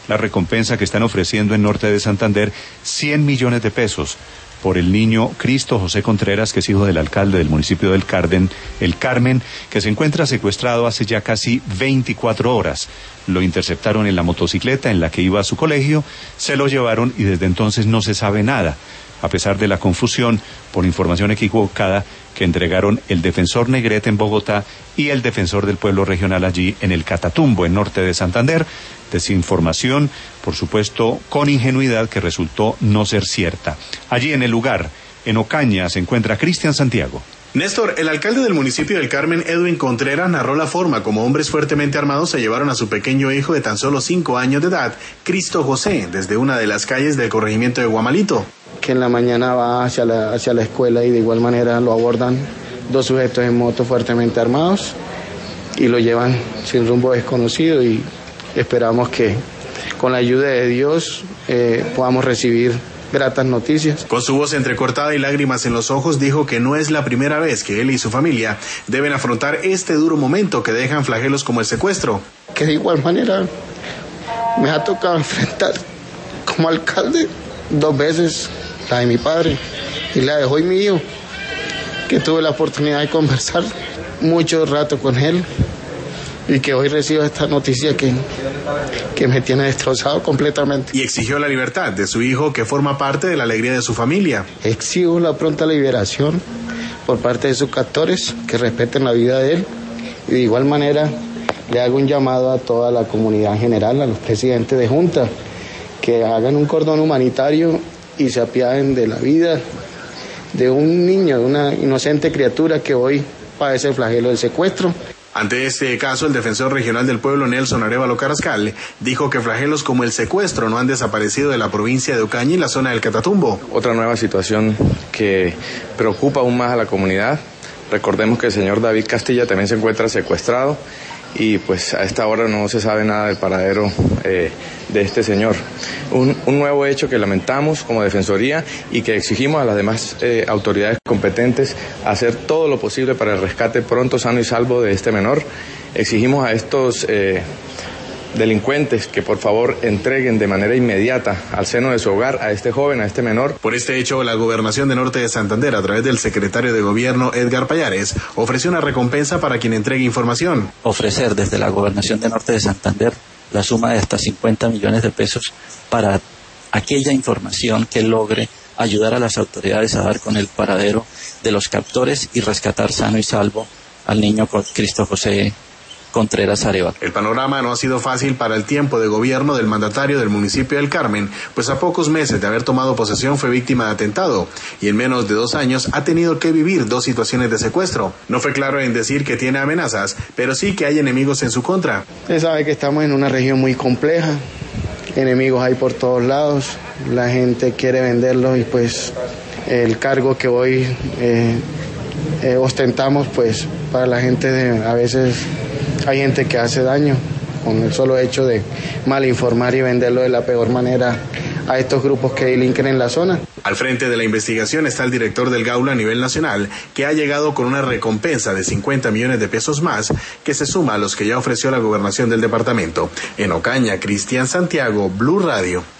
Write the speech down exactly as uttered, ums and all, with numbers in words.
La recompensa que están ofreciendo en Norte de Santander, cien millones de pesos, por el niño Cristo José Contreras, que es hijo del alcalde del municipio del Carden, el Carmen, que se encuentra secuestrado hace ya casi veinticuatro horas. Lo interceptaron en la motocicleta en la que iba a su colegio, se lo llevaron y desde entonces no se sabe nada, a pesar de la confusión por información equivocada que entregaron el defensor Negrete en Bogotá y el defensor del pueblo regional allí en el Catatumbo, en Norte de Santander. Desinformación, por supuesto, con ingenuidad que resultó no ser cierta. Allí en el lugar, en Ocaña, se encuentra Cristian Santiago. Néstor, el alcalde del municipio del Carmen, Edwin Contreras, narró la forma como hombres fuertemente armados se llevaron a su pequeño hijo de tan solo cinco años de edad, Cristo José, desde una de las calles del corregimiento de Guamalito. Que en la mañana va hacia la, hacia la escuela y de igual manera lo abordan dos sujetos en moto fuertemente armados y lo llevan sin rumbo desconocido, y esperamos que con la ayuda de Dios eh, podamos recibir gratas noticias. Con su voz entrecortada y lágrimas en los ojos, dijo que no es la primera vez que él y su familia deben afrontar este duro momento que dejan flagelos como el secuestro. Que de igual manera me ha tocado enfrentar como alcalde dos veces la de mi padre y la de hoy mi hijo, que tuve la oportunidad de conversar mucho rato con él y que hoy recibo esta noticia que, que me tiene destrozado completamente. Y exigió la libertad de su hijo, que forma parte de la alegría de su familia. Exijo la pronta liberación por parte de sus captores, que respeten la vida de él, y de igual manera le hago un llamado a toda la comunidad en general, a los presidentes de junta, que hagan un cordón humanitario y se apiaden de la vida de un niño, de una inocente criatura que hoy padece el flagelo del secuestro. Ante este caso, el defensor regional del pueblo, Nelson Arévalo Carrascal, dijo que flagelos como el secuestro no han desaparecido de la provincia de Ocaña y la zona del Catatumbo. Otra nueva situación que preocupa aún más a la comunidad. Recordemos que el señor David Castilla también se encuentra secuestrado y pues a esta hora no se sabe nada del paradero eh, de este señor. Un, un nuevo hecho que lamentamos como Defensoría y que exigimos a las demás eh, autoridades competentes hacer todo lo posible para el rescate pronto, sano y salvo de este menor. Exigimos a estos eh, delincuentes que por favor entreguen de manera inmediata al seno de su hogar a este joven, a este menor. Por este hecho, la Gobernación de Norte de Santander, a través del secretario de Gobierno, Edgar Payares, ofreció una recompensa para quien entregue información. Ofrecer desde la Gobernación de Norte de Santander la suma de hasta cincuenta millones de pesos para aquella información que logre ayudar a las autoridades a dar con el paradero de los captores y rescatar sano y salvo al niño Cristo José Contreras Arévalo. El panorama no ha sido fácil para el tiempo de gobierno del mandatario del municipio del Carmen, pues a pocos meses de haber tomado posesión fue víctima de atentado y en menos de dos años ha tenido que vivir dos situaciones de secuestro. No fue claro en decir que tiene amenazas, pero sí que hay enemigos en su contra. Usted sabe que estamos en una región muy compleja, enemigos hay por todos lados, la gente quiere venderlos y pues el cargo que hoy eh, eh, ostentamos, pues para la gente de, a veces hay gente que hace daño con el solo hecho de malinformar y venderlo de la peor manera a estos grupos que delinquen en la zona. Al frente de la investigación está el director del Gaula a nivel nacional, que ha llegado con una recompensa de cincuenta millones de pesos más, que se suma a los que ya ofreció la gobernación del departamento. En Ocaña, Cristian Santiago, Blue Radio.